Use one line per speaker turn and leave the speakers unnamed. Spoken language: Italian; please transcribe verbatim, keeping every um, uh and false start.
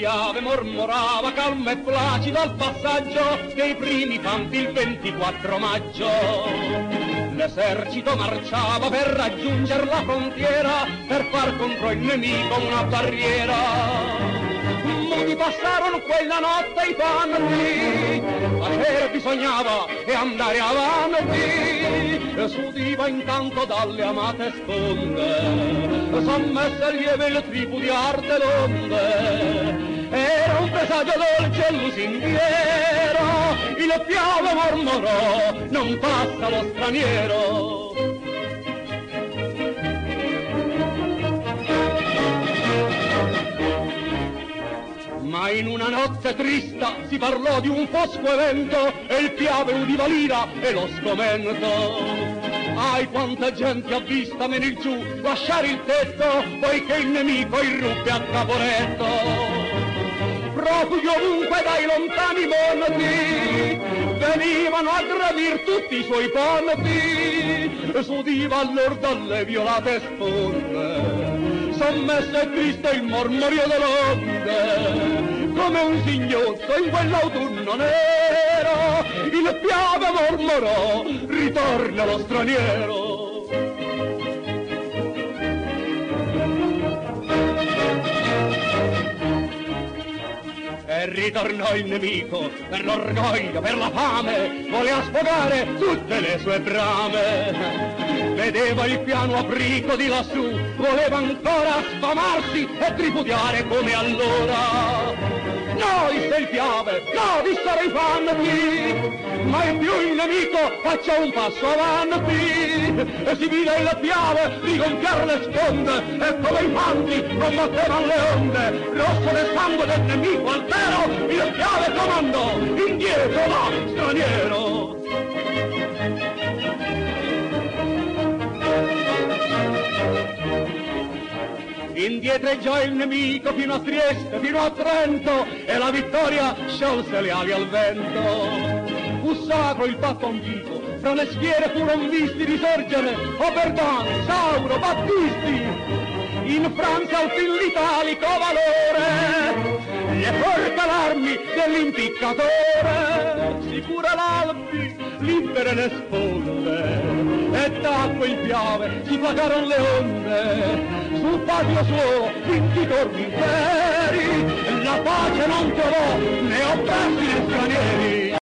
Piave mormorava calmo e placido al passaggio dei primi campi il ventiquattro maggio. L'esercito marciava per raggiungere la frontiera, per far contro il nemico una barriera. Muti passarono quella notte i panni, tacere bisognava e andare avanti. S'udiva intanto dalle amate sponde, sommesse lieve il tripudiar dell'onde. Era un presagio dolce e lusinghiero, il Piave mormorò, non passa lo straniero. Ma in una notte trista si parlò di un fosco evento e il Piave udiva l'ira e lo sgomento. Ai, quanta gente ha vista venir giù, lasciare il tetto, poiché il nemico irruppe a Caporetto. Profughi ovunque dai lontani monti, venivano a gravir tutti i suoi ponti. S'udiva allor dalle violate sponde, sommesso e triste il mormorio dell'onde. Come un singhiozzo in quell'autunno nero, il Piave mormorò, ritorna lo straniero. E ritornò il nemico, per l'orgoglio, per la fame, voleva sfogare tutte le sue brame. Vedeva il piano aprico di lassù, voleva ancora sfamarsi e tripudiare come allora. No, disse il Piave, no, dissero i fanti, mai più il nemico faccia un passo avanti. E si vide il Piave rigonfiare le sponde, e come i fanti combattevano le onde. Rosso del sangue del nemico altero, il Piave comandò, indietro va, straniero. Indietreggiò il nemico fino a Trieste, fino a Trento, e la vittoria sciolse le ali al vento. Fu sacro il patto antico, fra le schiere furono visti risorgere Oberdan, Sauro, Battisti. In Francia al fin l'italico valore, le forca l'armi dell'impiccatore. Sicura l'Alpi, libere le sponde, e tacque il Piave, si placaron le onde. Sul patio suo vincitori interi, la pace non trovò né oppressi né stranieri.